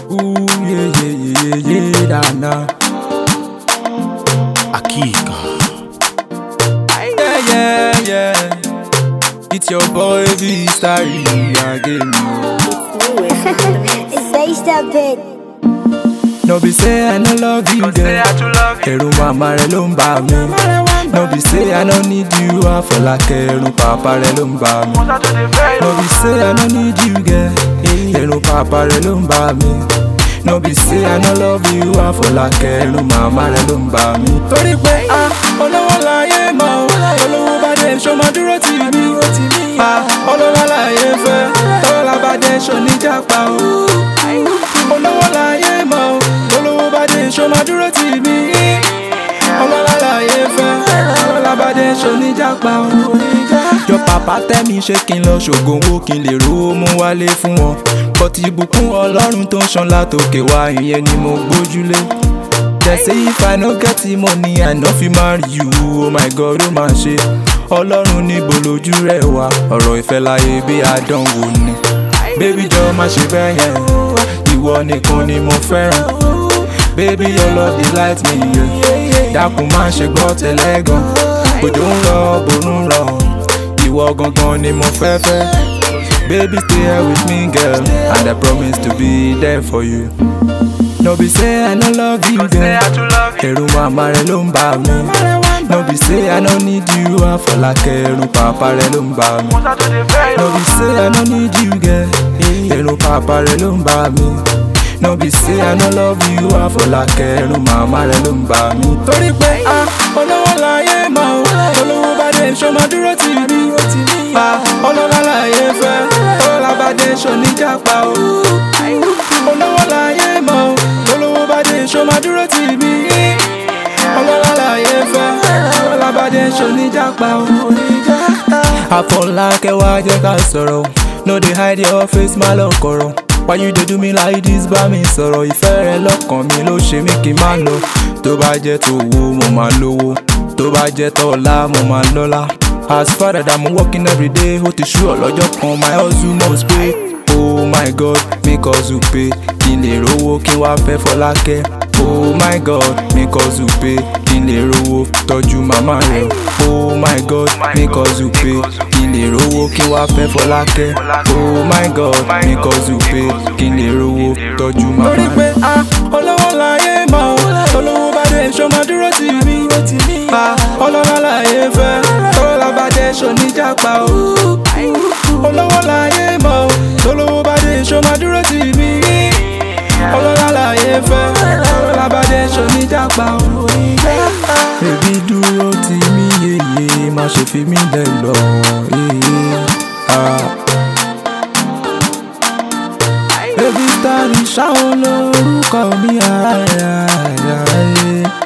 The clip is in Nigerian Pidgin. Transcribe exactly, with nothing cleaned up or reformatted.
Ooh, yeah, yeah, yeah, yeah, yeah, nah, nah. Akika. Yeah, yeah, yeah. It's your boy V-Starry again. Say that bit. No be say I no love you, girl. Ẹ̀rù màmá rẹ ló ń bà mí. No be say I no need you, Àfọlákẹ́. Ẹ̀rù pàpà rẹ ló ń bà mí. No be say I no need you, girl. Ẹ̀rù pàpà rẹ ló ń bà mí. No be say I no love you, Àfọlákẹ́. Ẹ̀rù màmá rẹ ló ń bà mí. Torí pé a olówó láyé mọ̀ ọ́, olówó bá dé ṣó máa dúró tì mí. A olówó láyé fẹ́, tọ́lá bá dé ṣó ní jápa o. Olówó láyé mọ̀ ọ́, olówó bá dé ṣó máa dúró tì mí. Olówó láyé fẹ́, tọ́lá bá dé ṣó ní jápa o. Your papa tell me ṣé kí n lọ ṣògùn owó kí n lè rówó mú wálé fún wọn. Bọ́tí ìbùkún Ọlọ́run tó ń ṣan látòkè wá, ìyẹn ni mo gbójúlé. They say if I no get the money, I no fit marry you. Oh my God, ó máa ṣe. Ọlọ́run níbo lójú rẹ̀ wá, ọ̀rọ̀ ìfẹ́ láyé bí àdánwò ni. Baby jọ̀ọ́ má ṣe bẹ́ẹ̀ yẹn, ìwọ nìkan ni mo fẹ́ràn. Baby your love dey light me, yeah. Dákun má ṣe gbọ́ tẹ́lẹ̀ gan. Òjò ń rọ̀, bòrùn rọ̀, ìwọ gangan ni mo fẹ́ fẹ́. Baby stay here with me, girl, and I promise to be there for you. No be say I no love you, girl. Ẹ̀rù màmá rẹ ló ń bà mí. No be say I no need you, Àfọlákẹ́. Ẹ̀rù pàpà rẹ ló ń bà mí. No be say I no need you, girl. Ẹ̀rù pàpà rẹ ló ń bà mí. No be say I no love you, Àfọlákẹ́. Ẹ̀rù màmá rẹ ló ń bà mí. Torí pé a olówó láyé mọ̀ ọ́, olówó bá dé ṣó máa dúró tì mí. A olówó láyé fẹ́, tọ́lá bá dé ṣó ní jápa o. Olówó láyé mọ̀ ọ́, olówó bá dé ṣó máa dúró tì mí. Olówó láyé fẹ́, tọ́lá bá dé ṣó ní jápa o. Àfọlákẹ́ wá jẹ́ ká sọ̀rọ̀, no dey hide your face má lọ kọ̀rọ̀. Why you dey do me like this, bá mi sọ̀rọ̀? Ìfẹ́ rẹ lọ́kàn mi ló ṣe mí kí n má lọ. Tó bá jẹ́ tòwó mo máa lówó, tó bá jẹ́ tọ́lá mo máa lọ́lá. As far as I'm working every day, ó ti ṣú ọlọ́jọ́ kan, my hustle must pay. Oh my God, make hustle pay, kí n lè rówó kí n wá fẹ́ Fọlákẹ́. Oh my God, make hustle pay, kí n lè rówó tọ́jú màmá rẹ̀. Oh my God, make hustle pay, kí n lè rówó kí n wá fẹ́ Fọlákẹ́. Oh my God, make hustle pay, kí n lè rówó tọ́jú màmá rẹ̀. Torí pé a olówó láyé mọ̀ ọ́, olówó bá dé ṣó máa dúró tì mí. A olówó láyé fẹ́, tọ́lá bá dé ṣó ní jápa o. Olówó láyé mọ̀ ọ́, olówó bá dé ṣó máa dúró tì mí. Olówó láyé fẹ́, tọ́lá bá dé ṣó ní jápa o. Baby dúró tì mí, yéyé, má ṣe fi mí lẹ̀ lọ, yéyé. Baby Starry ṣáwọn lórúkọ mi, ààrẹ ààrẹ.